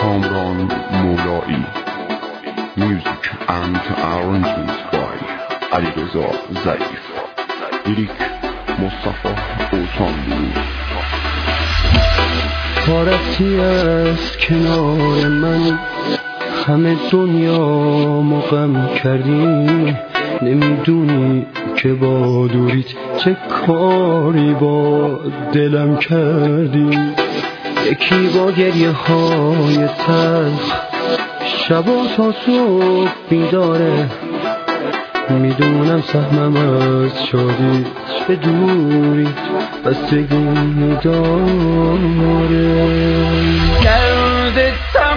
کامران مولایی. Music and arrangements by علیرضا ضعیف. لیریک مصطفی اوسانلو. تا رفتی از کنار من همه دنیا غم کردی، نمیدونی که با دوریت چه کاری با دلم کردی. یکی با گریه های تلخ شبا تا صبح بیداره، میدونم سهمم از شادی به دوری بستگی داره.